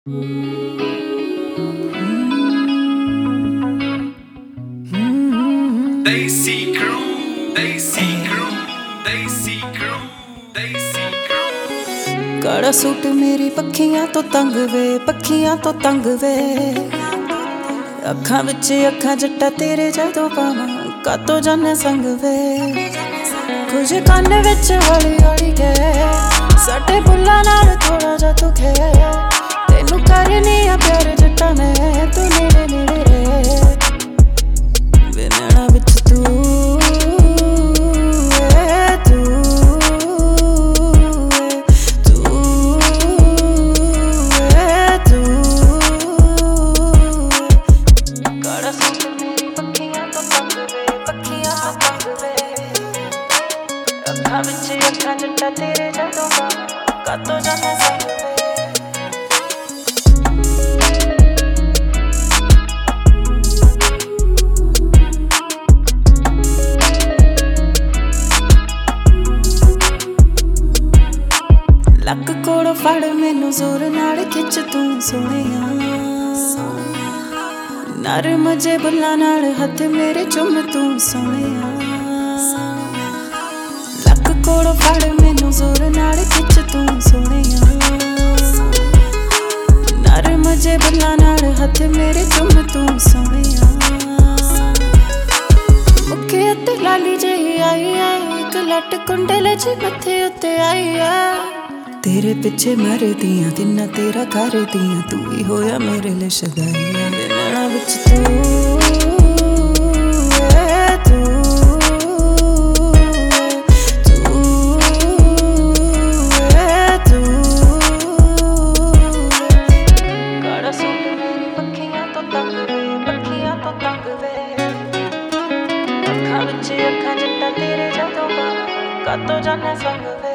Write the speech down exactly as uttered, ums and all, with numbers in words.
Desi Crew, Desi Crew, Desi Crew, Desi Crew। काला suit मेरी पखियां तो तंग वे, पखियां तो तंग वे। अखां विच अखां जट्टा तेरे जदों पावां कातों जाने संग वे। कुछ कान विच हौली हौली गए साडे बुल्लां नाल थोड़ा जा तू खे। तेनू करनी आ प्यार जट्टा मैं तू नेड़े नेड़े रहे। वे नैना विच तू अखां विच अखां जट्टा तेरे जदों पावां कातों जाने संग वे। लक कोलों फड़ मैनू जोर नाल खिच तू सोहणिया। नरम जे बुल्लां नाल हथ मेरे चुम तू सोहणिया। लक कोलों फड़ मैनू जोर नाल खिच तू सोहणिया। नरम जे बुल्लां नाल हथ मेरे चुम तू सोहणिया। मुखे उत्ते लाली जही आई है इक लट कुंडल जी मथे उत्ते आई है। तेरे पिछे मरदियां तिन्ना तेरा करदियां तू ही होया मेरे लिए शदाई। नैना विच तू अखां जट्टा तेरे जदों पावां कातों जाने संग वे।